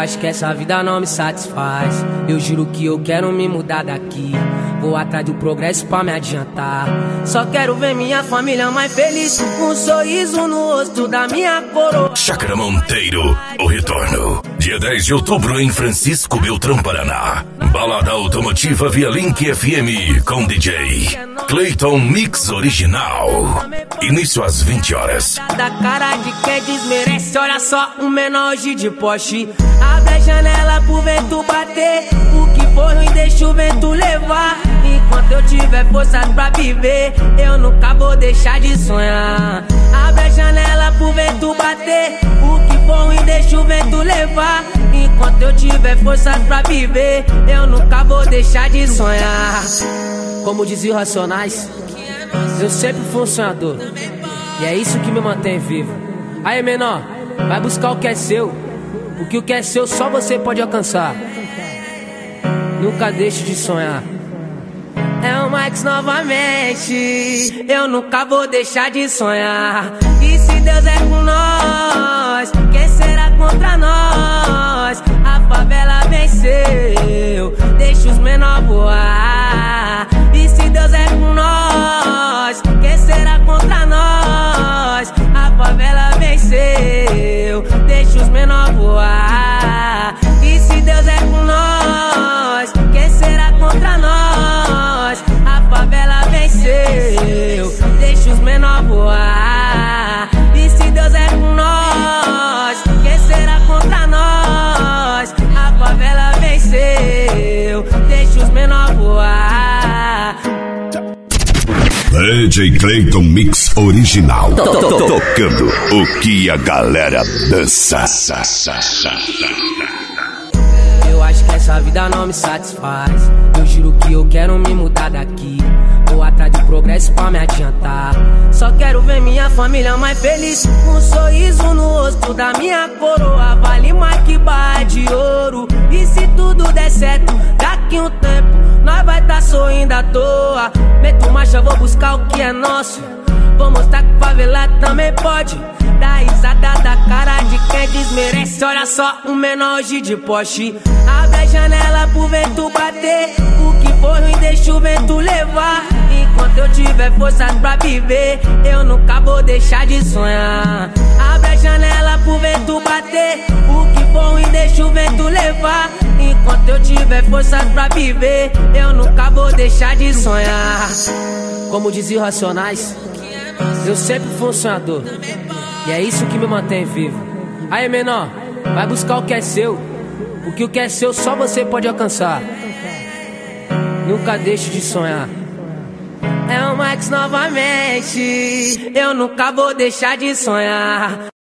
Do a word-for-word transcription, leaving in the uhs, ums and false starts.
acho que essa vida não me satisfaz. Eu juro que eu quero me mudar daqui. Vou atrás do progresso pra me adiantar. Só quero ver minha família mais feliz, com um sorriso no rosto da minha coroa. Chácara Monteiro, o retorno. Dia dez de outubro em Francisco Beltrão, Paraná. Balada automotiva via Link F M com D J Clayton Mix Original. Início às vinte horas. Da cara de quem desmerece, olha só, um menor hoje de Porsche. Abre a janela pro vento bater, o que for ruim deixa o vento levar. Enquanto eu tiver forças pra viver, eu nunca vou deixar de sonhar. Abre a janela pro vento bater, o que for ruim deixa o vento levar. Enquanto eu tiver forças pra viver, eu nunca vou deixar de sonhar. Como diziam Racionais, eu sempre fui um sonhador, e é isso que me mantém vivo. Aí, menor, vai buscar o que é seu, porque o que é seu só você pode alcançar. Nunca deixe de sonhar. É o Max novamente, eu nunca vou deixar de sonhar. E se Deus é com nós, quem será contra nós? A favela venceu, deixa os menores voar. E se Deus é com nós, quem será contra nós? A favela venceu, deixa os menores voar. E se Deus é com nós, quem será contra nós? A favela venceu, deixa os menores voar. E se Deus é com nós, quem será contra nós? A favela venceu, deixa os menores voar. D J Clayton Mix Original. Tocando o que a galera dança. Eu acho que essa vida não me satisfaz. Eu juro que eu quero me mudar daqui. Vou atrás do progresso pra me adiantar. Só quero ver minha família mais feliz, com um sorriso no rosto da minha coroa. Vale mais que barra de ouro. E se tudo der certo, daqui um tempo nós vai tá sorrindo à toa. Meto marcha, vou buscar o que é nosso. Vou mostrar que favela também pode. Dá risada da cara de quem desmerece. Olha só, um menor hoje de Porsche. Abre a janela pro vento bater, o que for ruim deixa o vento levar. Enquanto eu tiver forças pra viver, eu nunca vou deixar de sonhar. Abre a janela pro vento bater, o que for ruim deixa o vento levar. Enquanto eu tiver forças pra viver, eu nunca vou deixar de sonhar. Como diziam Racionais, eu sempre fui um sonhador, e é isso que me mantém vivo. Aí, menor, vai buscar o que é seu, porque o que é seu só você pode alcançar. Nunca deixe de sonhar. É o Max novamente, eu nunca vou deixar de sonhar.